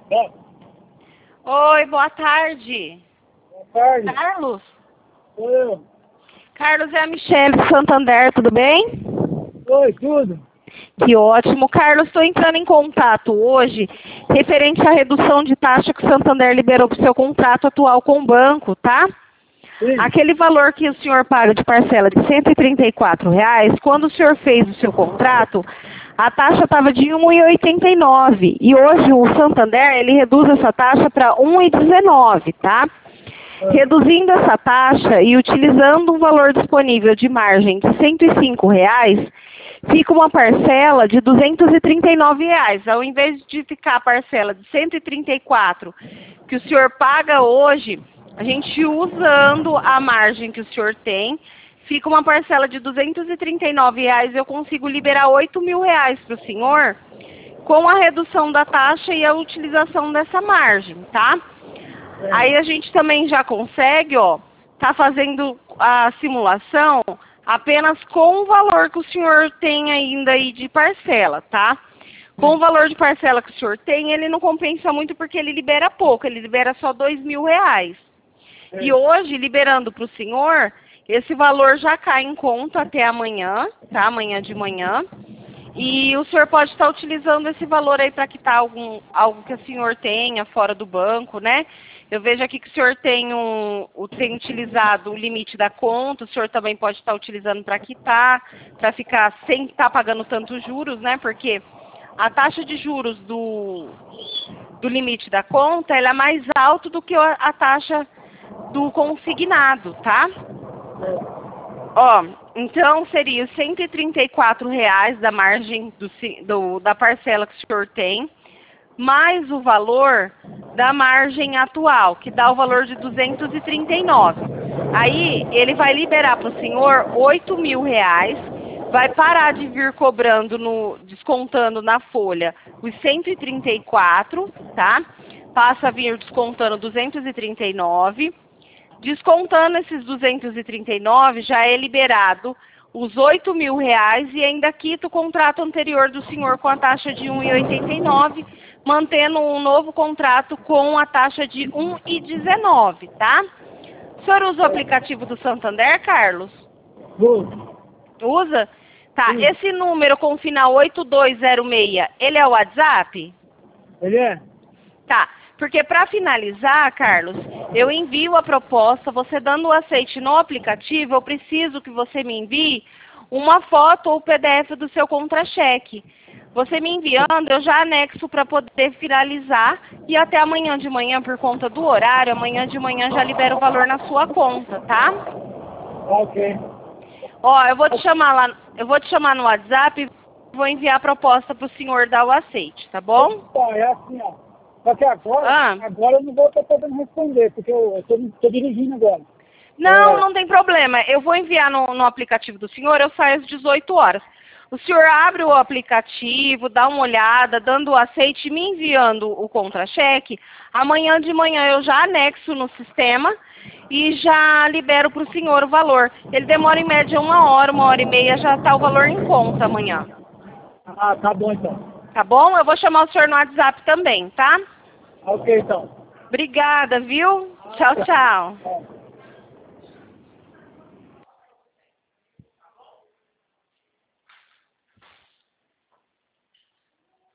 É. Oi, boa tarde. Boa tarde. Carlos? Sou eu. Carlos, é a Michelle do Santander, tudo bem? Oi, tudo? Que ótimo. Carlos, estou entrando em contato hoje referente à redução de taxa que o Santander liberou para o seu contrato atual com o banco, tá? Sim. Aquele valor que o senhor paga de parcela de R$ 134,00, quando o senhor fez o seu contrato, a taxa estava de R$ 1,89. E hoje o Santander, ele reduz essa taxa para R$ 1,19, tá? Reduzindo essa taxa e utilizando um valor disponível de margem de R$ 105,00, fica uma parcela de R$ 239,00. Ao invés de ficar a parcela de 134 que o senhor paga hoje, a gente usando a margem que o senhor tem, fica uma parcela de R$ 239,00, eu consigo liberar R$ 8.000 para o senhor, com a redução da taxa e a utilização dessa margem, tá? Aí a gente também já consegue, ó, tá fazendo a simulação apenas com o valor que o senhor tem ainda aí de parcela, tá? Com o valor de parcela que o senhor tem, ele não compensa muito porque ele libera pouco, ele libera só R$ 2.000. E hoje, liberando para o senhor, esse valor já cai em conta até amanhã, tá? Amanhã de manhã. E o senhor pode estar utilizando esse valor aí para quitar algo que o senhor tenha fora do banco, né? Eu vejo aqui que o senhor tem utilizado o limite da conta, o senhor também pode estar utilizando para quitar, para ficar sem estar pagando tantos juros, né? Porque a taxa de juros do limite da conta, ela é mais alta do que a taxa do consignado, tá? Ó, então seria R$ 134,00 da margem da parcela que o senhor tem, mais o valor da margem atual, que dá o valor de R$ 239. Aí ele vai liberar para o senhor R$ 8.000, vai parar de vir cobrando, descontando na folha os 134, tá? Passa a vir descontando 239. Descontando esses 239, já é liberado os R$ 8.000 e ainda quita o contrato anterior do senhor com a taxa de 1,89, mantendo um novo contrato com a taxa de 1,19, tá? O senhor usa o aplicativo do Santander, Carlos? Usa? Tá, Sim. esse número com o final 8206, ele é o WhatsApp? Ele é? Tá. Porque para finalizar, Carlos, eu envio a proposta, você dando o aceite no aplicativo, eu preciso que você me envie uma foto ou PDF do seu contra-cheque. Você me enviando, eu já anexo para poder finalizar e até amanhã de manhã, por conta do horário, amanhã de manhã já libero o valor na sua conta, tá? Ok. Ó, eu vou te chamar no WhatsApp e vou enviar a proposta para o senhor dar o aceite, tá bom? Tá, é assim, ó. Só que agora eu não vou estar podendo responder, porque eu tô dirigindo agora. Não tem problema. Eu vou enviar no aplicativo do senhor, eu saio às 18 horas. O senhor abre o aplicativo, dá uma olhada, dando o aceite, me enviando o contra-cheque. Amanhã de manhã eu já anexo no sistema e já libero para o senhor o valor. Ele demora em média 1 hora e meia, já está o valor em conta amanhã. Ah, tá bom então. Tá bom? Eu vou chamar o senhor no WhatsApp também, tá? Ok, então. Obrigada, viu? Tchau, tchau.